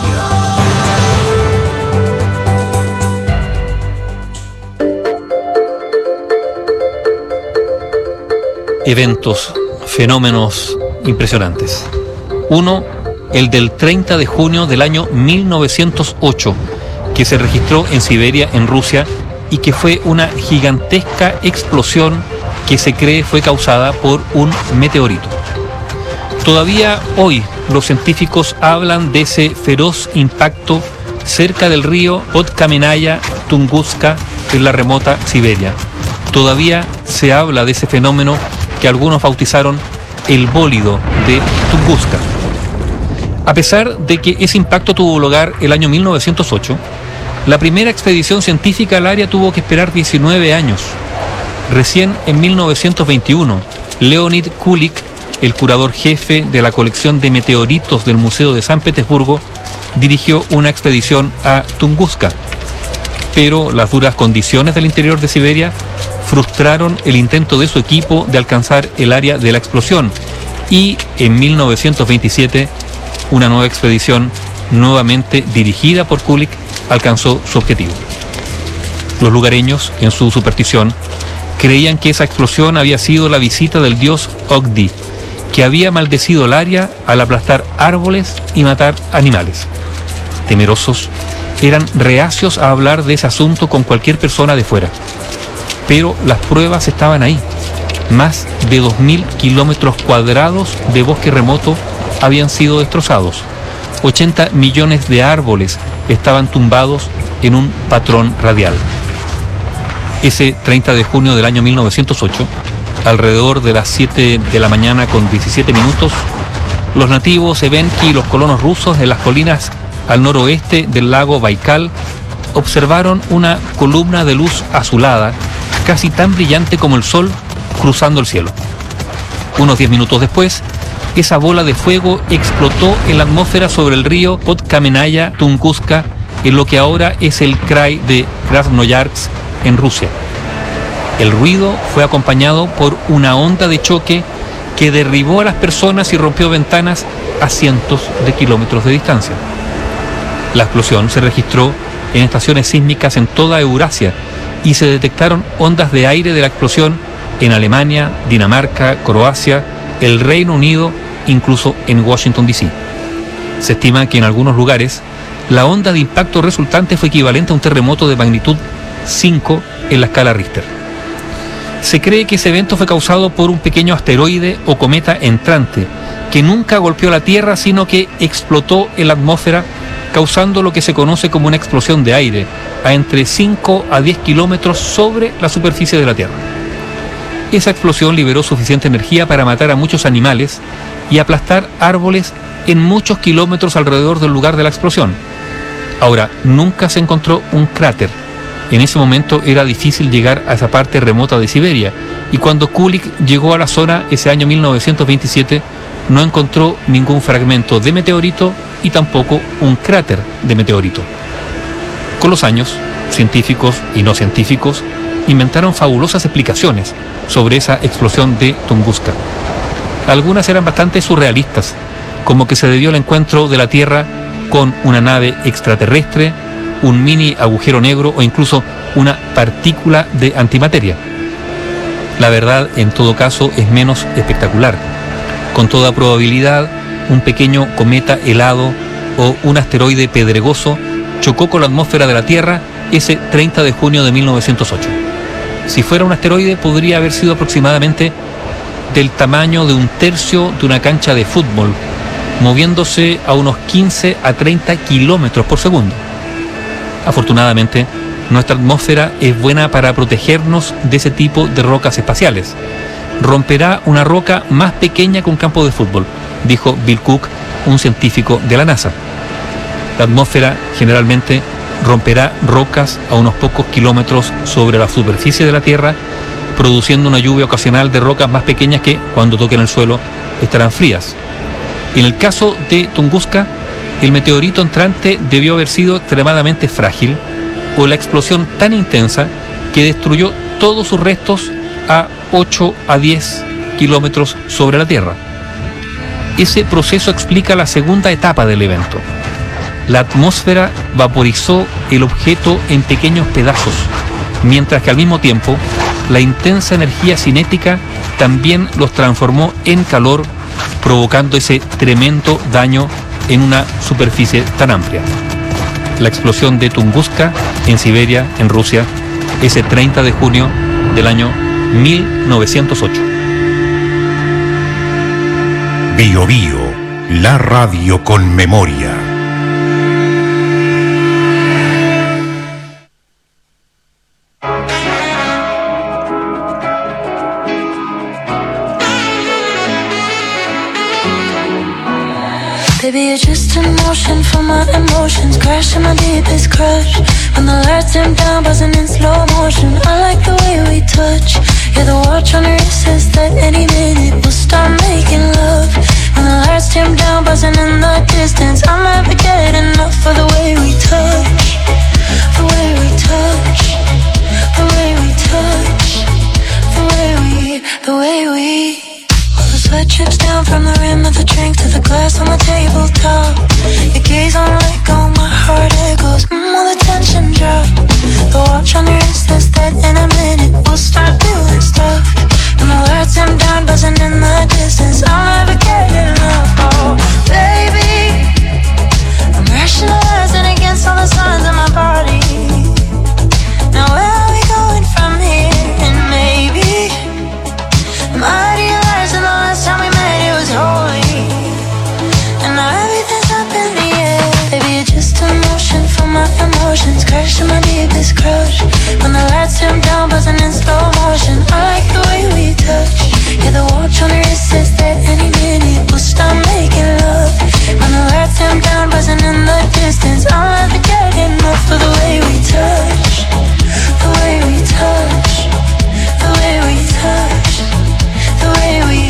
Eventos, fenómenos impresionantes. Uno, el del 30 de junio del año 1908, que se registró en Siberia, en Rusia, y que fue una gigantesca explosión que se cree fue causada por un meteorito. Todavía hoy los científicos hablan de ese feroz impacto cerca del río Podkamenaya Tunguska en la remota Siberia. Todavía se habla de ese fenómeno que algunos bautizaron el bólido de Tunguska. A pesar de que ese impacto tuvo lugar el año 1908, la primera expedición científica al área tuvo que esperar 19 años. Recién en 1921, Leonid Kulik, el curador jefe de la colección de meteoritos del Museo de San Petersburgo, dirigió una expedición a Tunguska. Pero las duras condiciones del interior de Siberia frustraron el intento de su equipo de alcanzar el área de la explosión, y en 1927 una nueva expedición, nuevamente dirigida por Kulik, alcanzó su objetivo. Los lugareños, en su superstición, creían que esa explosión había sido la visita del dios Ogdi, que había maldecido el área al aplastar árboles y matar animales. Temerosos, eran reacios a hablar de ese asunto con cualquier persona de fuera. Pero las pruebas estaban ahí. Más de 2.000 kilómetros cuadrados de bosque remoto habían sido destrozados. 80 millones de árboles estaban tumbados en un patrón radial. Ese 30 de junio del año 1908, alrededor de las 7 de la mañana con 17 minutos, los nativos Evenki y los colonos rusos en las colinas al noroeste del lago Baikal observaron una columna de luz azulada, casi tan brillante como el sol, cruzando el cielo. Unos 10 minutos después, esa bola de fuego explotó en la atmósfera sobre el río Podkamenaya Tunguska, en lo que ahora es el krai de Krasnoyarsk, en Rusia. El ruido fue acompañado por una onda de choque que derribó a las personas y rompió ventanas a cientos de kilómetros de distancia. La explosión se registró en estaciones sísmicas en toda Eurasia y se detectaron ondas de aire de la explosión en Alemania, Dinamarca, Croacia, el Reino Unido, incluso en Washington D.C. Se estima que en algunos lugares la onda de impacto resultante fue equivalente a un terremoto de magnitud 5 en la escala Richter. Se cree que ese evento fue causado por un pequeño asteroide o cometa entrante que nunca golpeó la Tierra, sino que explotó en la atmósfera, causando lo que se conoce como una explosión de aire a entre 5 a 10 kilómetros sobre la superficie de la Tierra. Esa explosión liberó suficiente energía para matar a muchos animales y aplastar árboles en muchos kilómetros alrededor del lugar de la explosión. Ahora, nunca se encontró un cráter. En ese momento era difícil llegar a esa parte remota de Siberia, y cuando Kulik llegó a la zona ese año 1927, no encontró ningún fragmento de meteorito y tampoco un cráter de meteorito. Con los años, científicos y no científicos inventaron fabulosas explicaciones sobre esa explosión de Tunguska. Algunas eran bastante surrealistas, como que se debió al encuentro de la Tierra con una nave extraterrestre, un mini agujero negro o incluso una partícula de antimateria. La verdad, en todo caso, es menos espectacular. Con toda probabilidad, un pequeño cometa helado o un asteroide pedregoso chocó con la atmósfera de la Tierra ese 30 de junio de 1908. Si fuera un asteroide, podría haber sido aproximadamente del tamaño de un tercio de una cancha de fútbol, moviéndose a unos 15 a 30 kilómetros por segundo. Afortunadamente, nuestra atmósfera es buena para protegernos de ese tipo de rocas espaciales. Romperá una roca más pequeña que un campo de fútbol, dijo Bill Cook, un científico de la NASA. La atmósfera generalmente romperá rocas a unos pocos kilómetros sobre la superficie de la Tierra, produciendo una lluvia ocasional de rocas más pequeñas que, cuando toquen el suelo, estarán frías. En el caso de Tunguska, el meteorito entrante debió haber sido extremadamente frágil, o la explosión tan intensa que destruyó todos sus restos a 8 a 10 kilómetros sobre la Tierra. Ese proceso explica la segunda etapa del evento. La atmósfera vaporizó el objeto en pequeños pedazos, mientras que al mismo tiempo la intensa energía cinética también los transformó en calor, provocando ese tremendo daño en una superficie tan amplia. La explosión de Tunguska en Siberia, en Rusia, ese 30 de junio del año 1908. Bio Bio, la radio con memoria. Baby, you're just in motion for my emotions, crashing my deepest crush. When the lights dim down, buzzing in slow motion. I like the way we touch. Yeah, the watch on your wrist says that any minute we'll start making love. When the lights dim down, buzzing in the distance, I'll never get enough of the way we touch. The way we touch. The way we touch. The way we. The sweat drips down from the rim of the drink to the glass on the tabletop. Your gaze on let go, my heart echoes, will the tension drop? The watch on your wrist says that in a minute we'll start doing stuff. And the lights dim down, buzzing in the distance, I'll never get enough. Oh, baby, I'm rationalizing against all the signs in my body. Now where are we going from here? And maybe I'm idealizing the last time we met, it was holy. And now everything's up in the air. Baby, you're just in motion for my emotions, crashing my deepest crush. When the lights dim down, buzzing in slow motion. I like the way we touch. Yeah, the watch on your wrist says that any minute we'll start making love. When the lights dim down, buzzing in the distance, I'll never get enough of the way we touch. The way we touch. The way we touch. The way we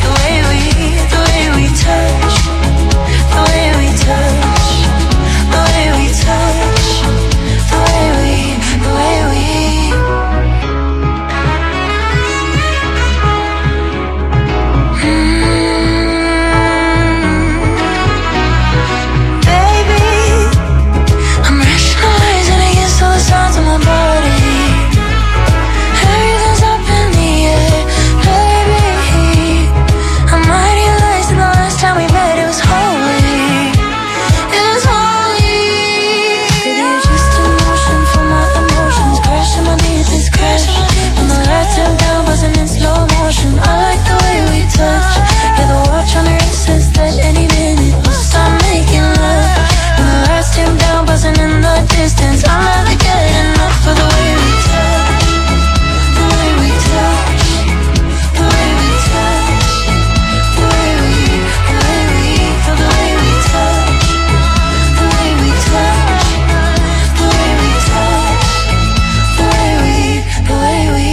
touch. The way we touch. The way we touch. The way we. Baby, I'm rationalizing against all the signs of my body. Everything's up in the air. Baby, I'm idealizing the last time we met, it was holy. It was holy. Baby, you're just in motion for my emotions, crashing my deepest crash. When the lights dim down, buzzing in slow motion. I like the way we touch. Yeah, the watch on your wrist says that any minute we'll start making love. When the lights dim down, buzzing in the distance, I'll never get enough of the way we touch. The way we touch. The way we touch. The way we touch. The way we touch. The way we touch. The way we.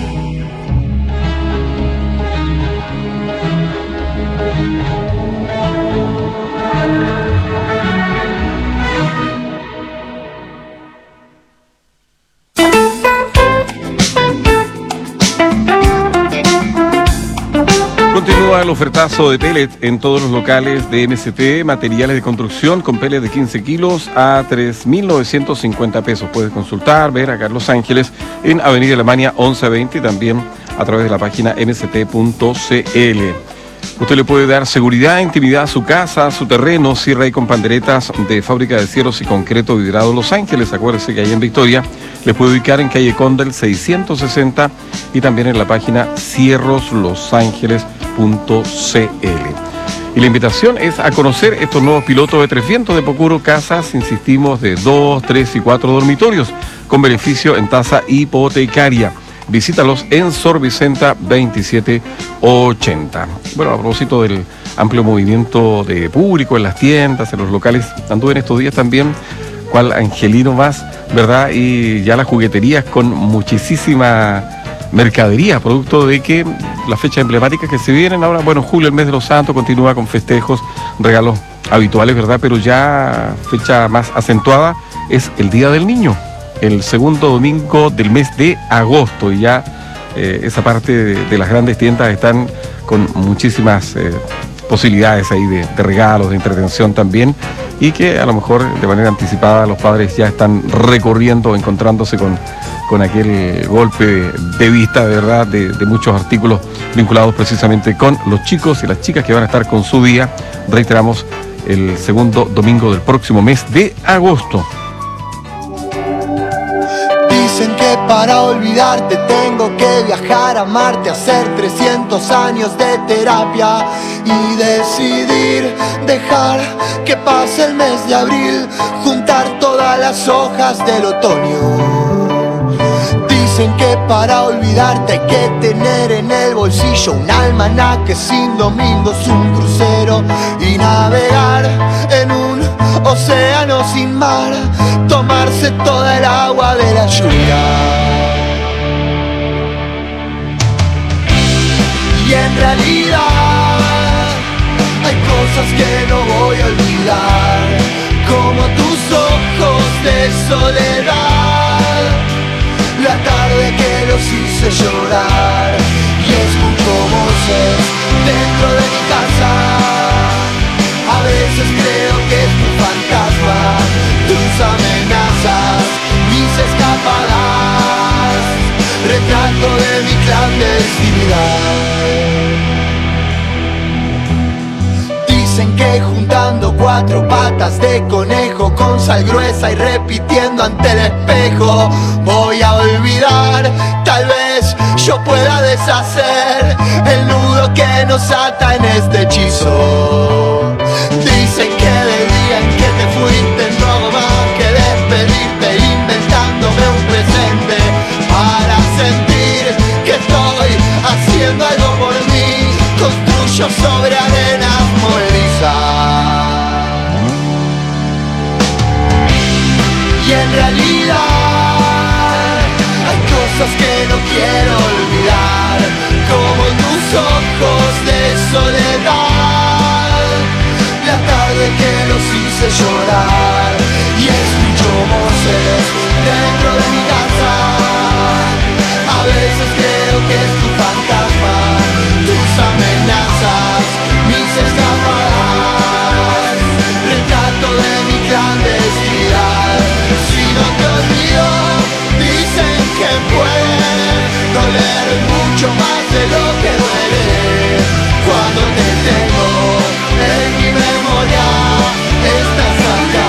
Continúa el ofertazo de pellet en todos los locales de MST, materiales de construcción con pellet de 15 kilos a 3.950 pesos. Puedes consultar, ver a Carlos Ángeles en Avenida Alemania 1120 y también a través de la página mst.cl. Usted le puede dar seguridad e intimidad a su casa, a su terreno, cierra y con panderetas de Fábrica de Cierros y Concreto Vidrado Los Ángeles. Acuérdese que ahí en Victoria le puede ubicar en calle Condel 660 y también en la página cierroslosangeles.cl. Y la invitación es a conocer estos nuevos pilotos de 3 vientos de Pocuro, casas, insistimos, de 2, 3 y 4 dormitorios, con beneficio en tasa hipotecaria. Visítalos en Sor Vicenta 2780. Bueno, a propósito del amplio movimiento de público en las tiendas, en los locales, anduve en estos días también, cual angelino más, ¿verdad? Y ya las jugueterías con muchísima mercadería, producto de que las fechas emblemáticas que se vienen ahora, bueno, julio, el mes de los santos, continúa con festejos, regalos habituales, ¿verdad? Pero ya fecha más acentuada es el Día del Niño, el segundo domingo del mes de agosto, y ya esa parte de las grandes tiendas están con muchísimas posibilidades ahí de regalos, de entretención también, y que a lo mejor de manera anticipada los padres ya están recorriendo, encontrándose con aquel golpe de vista, de verdad, de muchos artículos vinculados precisamente con los chicos y las chicas que van a estar con su día, reiteramos, el segundo domingo del próximo mes de agosto. Dicen que para olvidarte tengo que viajar a Marte, hacer 300 años de terapia y decidir dejar que pase el mes de abril, juntar todas las hojas del otoño. Dicen que para olvidarte hay que tener en el bolsillo un almanaque sin domingos, un crucero y navegar en un océano sin mar, tomarse toda el agua de la lluvia. Y en realidad hay cosas que no voy a olvidar, como tus ojos de soledad, la tarde que los hice llorar, y escucho voces dentro de mi casa. A veces creo que es tu fantasma, tus amenazas, mis escapadas, retrato de mi clandestinidad. Dicen que juntando 4 patas de conejo con sal gruesa y repitiendo ante el espejo voy a olvidar. Tal vez yo pueda deshacer el nudo que nos ata en este hechizo. Dicen que del día en que te fuiste no hago más que despedirte, inventándome un presente para sentir que estoy haciendo algo por mí. Construyo sobre arenas movedizas. Y en realidad hay cosas que no quiero olvidar, como tus ojos de soledad, la tarde que los hice llorar, y escucho voces dentro de mi casa. A veces creo que es tu fantasma, tus amenazas, mis escapadas, retrato de mi clandestinidad. Si no te olvido, dicen que puede doler mucho más de lo que duele. Cuando te tengo en mi memoria, estás acá.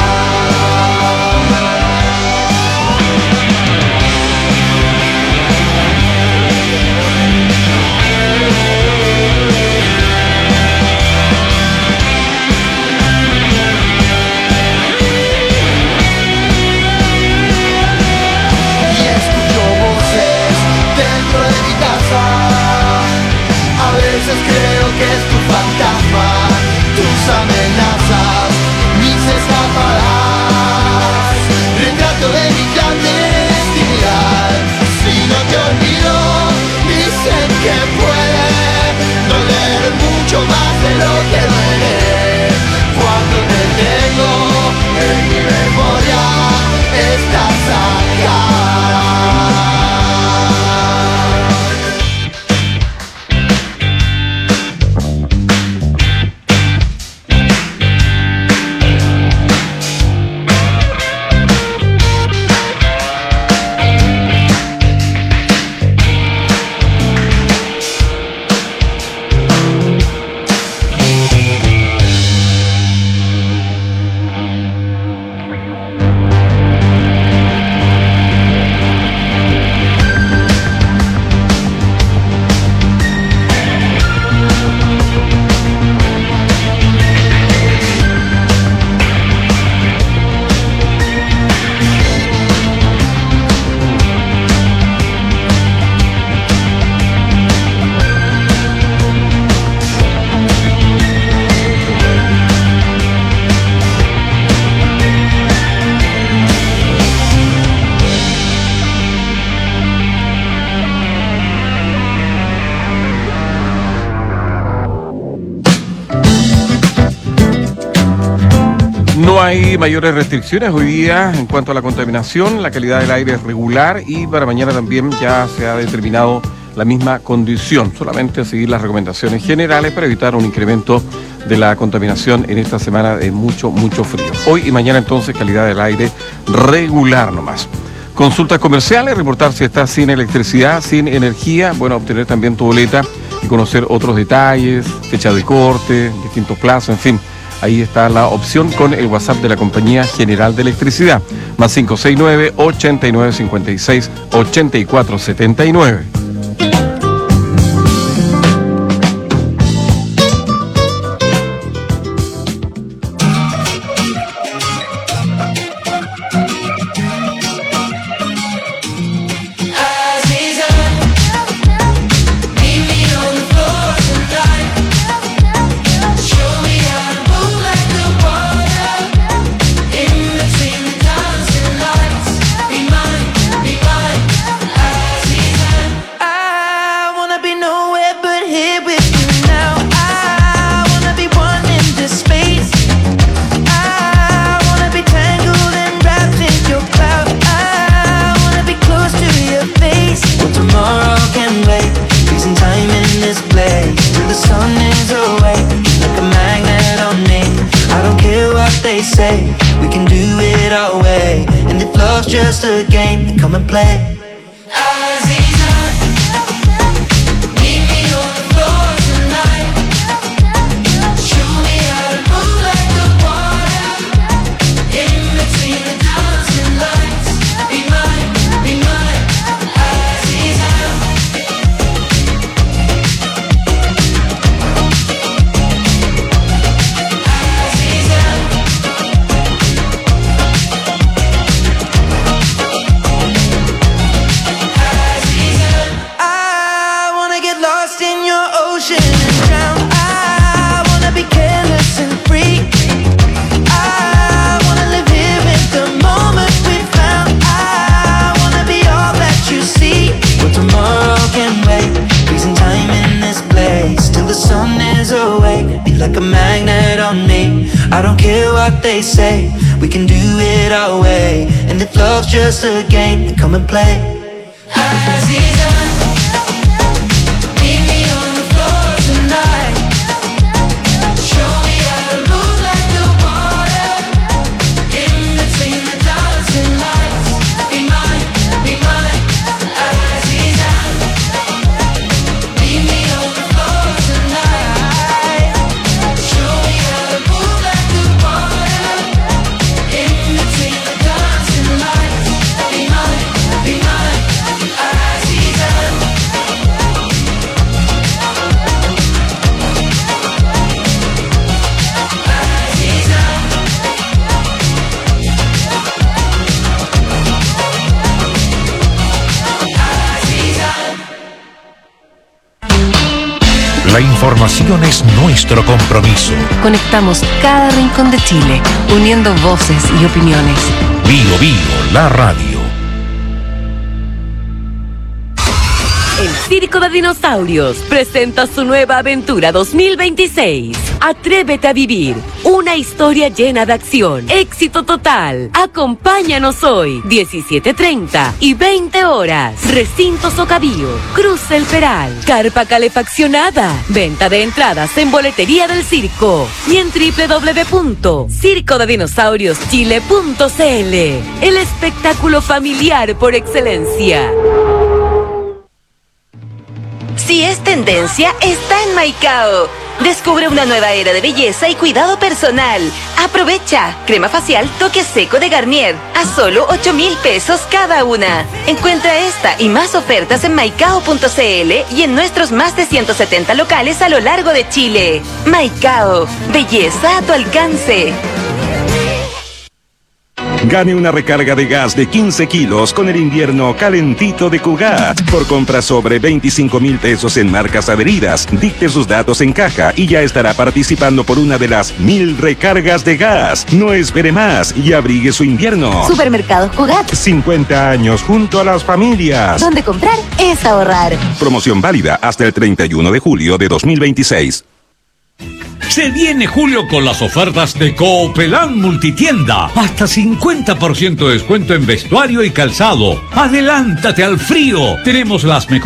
Y escucho voces dentro de mi casa. A veces creo que es tu fantasma, tus amenazas, mis escapadas, retrato de mi clandestinidad. Si no te olvido, dicen que puede doler mucho más de lo que duele. Cuando te tengo en mi memoria, estás acá. No hay mayores restricciones hoy día en cuanto a la contaminación, la calidad del aire es regular y para mañana también ya se ha determinado la misma condición, solamente seguir las recomendaciones generales para evitar un incremento de la contaminación en esta semana de mucho frío. Hoy y mañana entonces calidad del aire regular nomás. Consultas comerciales, reportar si estás sin electricidad, sin energía, bueno, obtener también tu boleta y conocer otros detalles, fecha de corte, distintos plazos, en fin. Ahí está la opción con el WhatsApp de la Compañía General de Electricidad, más 569-8956-8479. Just a game, come and play. Like a magnet on me. I don't care what they say, we can do it our way. And if love's just a game, then come and play. La información es nuestro compromiso. Conectamos cada rincón de Chile, uniendo voces y opiniones. Bio Bio, la radio. El Circo de Dinosaurios presenta su nueva aventura 2026. Atrévete a vivir una historia llena de acción, éxito total. Acompáñanos hoy, 17:30 y 20 horas. Recinto Socabío, Cruz El Peral, carpa calefaccionada. Venta de entradas en boletería del circo y en www.circodedinosaurioschile.cl. El espectáculo familiar por excelencia. Si es tendencia, está en Maicao. Descubre una nueva era de belleza y cuidado personal. Aprovecha. Crema facial Toque Seco de Garnier a solo 8.000 pesos cada una. Encuentra esta y más ofertas en maicao.cl y en nuestros más de 170 locales a lo largo de Chile. Maicao. Belleza a tu alcance. Gane una recarga de gas de 15 kilos con el invierno calentito de Cugat. Por compra sobre 25.000 pesos en marcas adheridas, dicte sus datos en caja y ya estará participando por una de las 1000 recargas de gas. No espere más y abrigue su invierno. Supermercados Cugat. 50 años junto a las familias. Donde comprar es ahorrar. Promoción válida hasta el 31 de julio de 2026. Se viene julio con las ofertas de Coopelán Multitienda. Hasta 50% de descuento en vestuario y calzado. Adelántate al frío. Tenemos las mejores